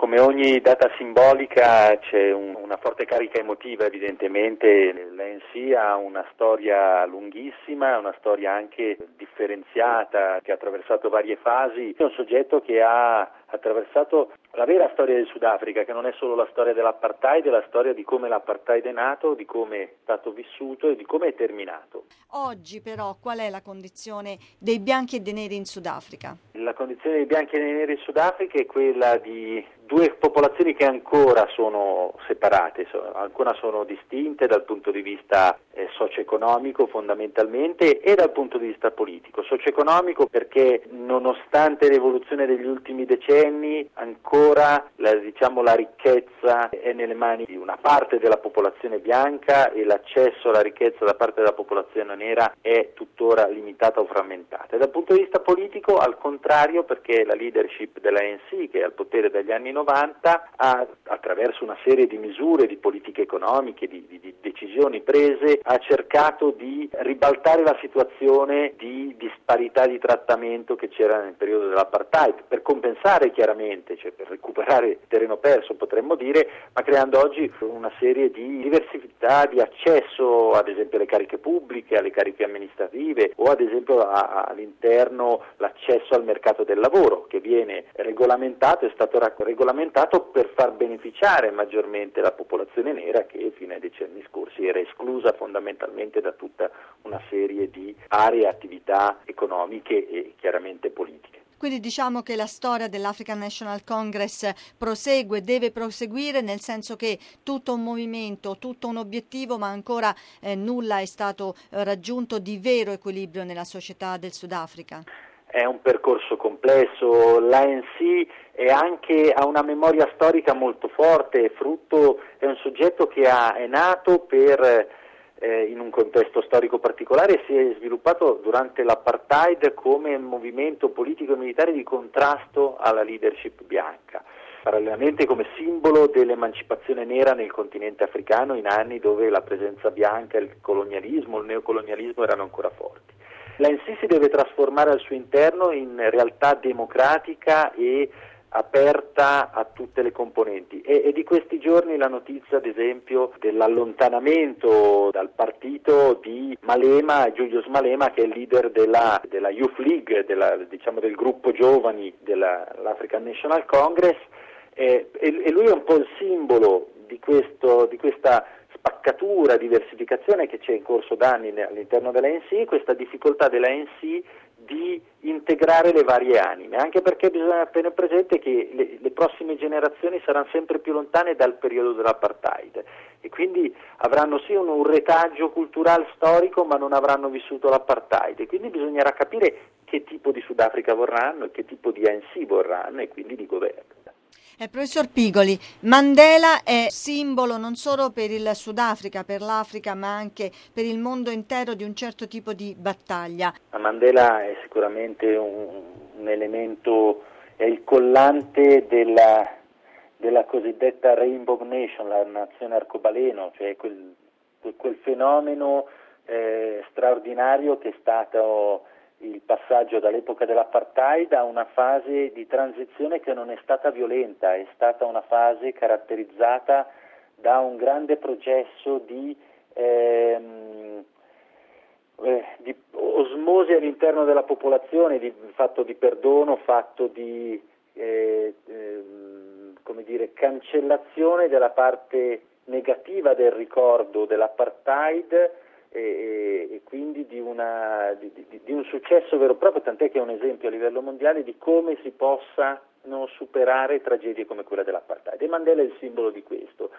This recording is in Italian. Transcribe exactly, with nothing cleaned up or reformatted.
come ogni data simbolica c'è un, una forte carica emotiva, evidentemente. L'A N C ha una storia lunghissima, una storia anche differenziata, che ha attraversato varie fasi. È un soggetto che ha attraversato la vera storia del Sudafrica, che non è solo la storia dell'apartheid, è la storia di come l'apartheid è nato, di come è stato vissuto e di come è terminato. Oggi però qual è la condizione dei bianchi e dei neri in Sudafrica? La condizione dei bianchi e dei neri in Sudafrica è quella di due popolazioni che ancora sono separate, ancora sono distinte dal punto di vista eh, socio-economico fondamentalmente e dal punto di vista politico. Socio-economico perché nonostante l'evoluzione degli ultimi decenni ancora la, diciamo, la ricchezza è nelle mani di una parte della popolazione bianca e l'accesso alla ricchezza da parte della popolazione nera è tuttora limitata o frammentata. E dal punto di vista politico al contrario, perché la leadership dell'A N C, che è al potere dagli anni novanta, ha, attraverso una serie di misure, di politiche economiche, di, di, di decisioni prese, ha cercato di ribaltare la situazione di disparità di trattamento che c'era nel periodo dell'apartheid, per compensare chiaramente, cioè per recuperare terreno perso potremmo dire, ma creando oggi una serie di diversità di accesso ad esempio alle cariche pubbliche, alle cariche amministrative o ad esempio a, a, all'interno l'accesso al mercato del lavoro, che viene regolamentato, è stato regolamentato per far beneficiare maggiormente la popolazione nera, che fino ai decenni scorsi era esclusa fondamentalmente da tutta una serie di aree e attività economiche e chiaramente politiche. Quindi diciamo che la storia dell'African National Congress prosegue, deve proseguire, nel senso che tutto un movimento, tutto un obiettivo, ma ancora eh, nulla è stato eh, raggiunto di vero equilibrio nella società del Sudafrica. È un percorso complesso, l'A N C è anche, ha una memoria storica molto forte, è frutto, è un soggetto che ha, è nato per, eh, in un contesto storico particolare, si è sviluppato durante l'apartheid come movimento politico e militare di contrasto alla leadership bianca, parallelamente come simbolo dell'emancipazione nera nel continente africano in anni dove la presenza bianca, il colonialismo, il neocolonialismo erano ancora forti. L'A N C si deve trasformare al suo interno in realtà democratica e aperta a tutte le componenti e, e di questi giorni la notizia ad esempio dell'allontanamento dal partito di Malema, Julius Malema, che è il leader della, della Youth League, della, diciamo del gruppo giovani dell'African National Congress, eh, e, e lui è un po' il simbolo di, questo, di questa spaccatura, diversificazione che c'è in corso da anni all'interno dell'A N C, questa difficoltà dell'A N C di integrare le varie anime, anche perché bisogna tenere presente che le, le prossime generazioni saranno sempre più lontane dal periodo dell'apartheid e quindi avranno sì un, un retaggio culturale storico, ma non avranno vissuto l'apartheid e quindi bisognerà capire che tipo di Sudafrica vorranno e che tipo di A N C vorranno e quindi di governo. Eh, professor Pigoli, Mandela è simbolo non solo per il Sudafrica, per l'Africa, ma anche per il mondo intero di un certo tipo di battaglia. Mandela è sicuramente un, un elemento, è il collante della, della cosiddetta Rainbow Nation, la nazione arcobaleno, cioè quel, quel fenomeno eh, straordinario che è stato il passaggio dall'epoca dell'apartheid a una fase di transizione che non è stata violenta, è stata una fase caratterizzata da un grande processo di, ehm, eh, di osmosi all'interno della popolazione, di fatto di perdono, fatto di eh, ehm, come dire, cancellazione della parte negativa del ricordo dell'apartheid e, e quindi di, una, di, di, di un successo vero e proprio, tant'è che è un esempio a livello mondiale di come si possano superare tragedie come quella dell'apartheid. E Mandela è il simbolo di questo.